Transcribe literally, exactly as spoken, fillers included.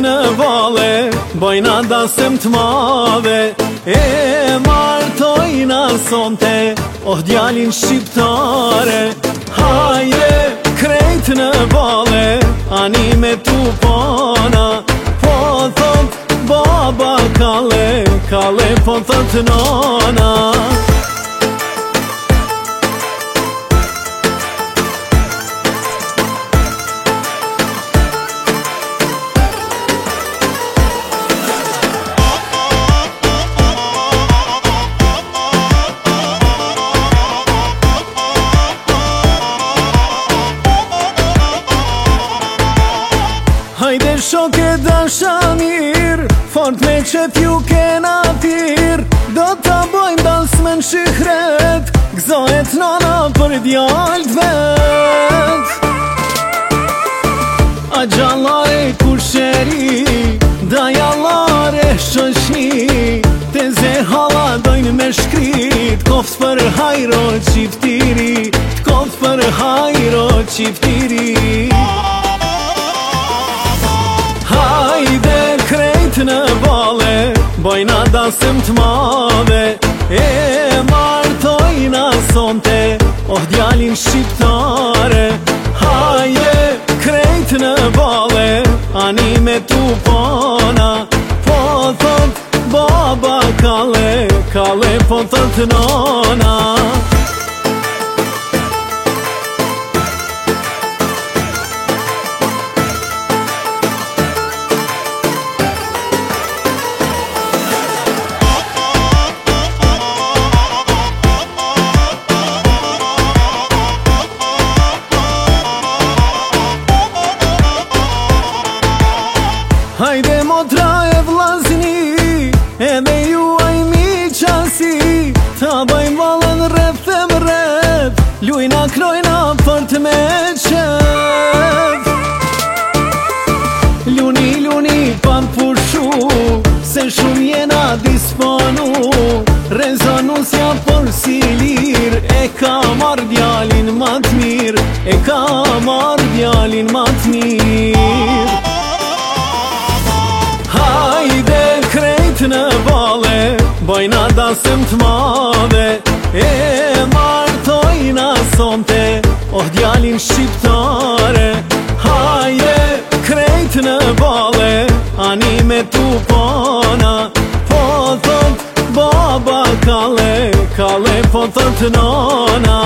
në vale, bojna dasëm të madhe, e martojna sonte, oh djalin shqiptare. Hajde krejt në vale, ani me tu pona, po thot baba kale, kale po thot nona. Hajde shoke dashamir, fort me qep ju kena tir, do ta bojmë dalsmen shihret, gzohet nana për djalt vet. A gjallare kusheri, da jallare shoshni, te ze hala dojnë me shkrit, koft për hajro qiftiri, koft për hajro qiftiri. Hajde krejt në vale, bojna dasëm të madhe, e martojna sonte, oh djalin shqiptare. Hajde krejt në vale, ani me tu pona, po thot baba kale, kale po thot nona. Hajde motra e vlazni, edhe juaj mi qasi, ta bajmë valën rreth e mreth, lujna krojna për të me qef. Luni, luni pa pushu, se shumë jena disponu, rezonusja për si lir, e ka marrë djalin ma t'mir, e ka marrë djalin ma t'mir. Hajde krejt në vale, bojna dasëm të madhe, e martojna sonte, oh djalin shqiptare. Hajde krejt në vale, ani me tu pona, po thot baba kale, kale po thot nona.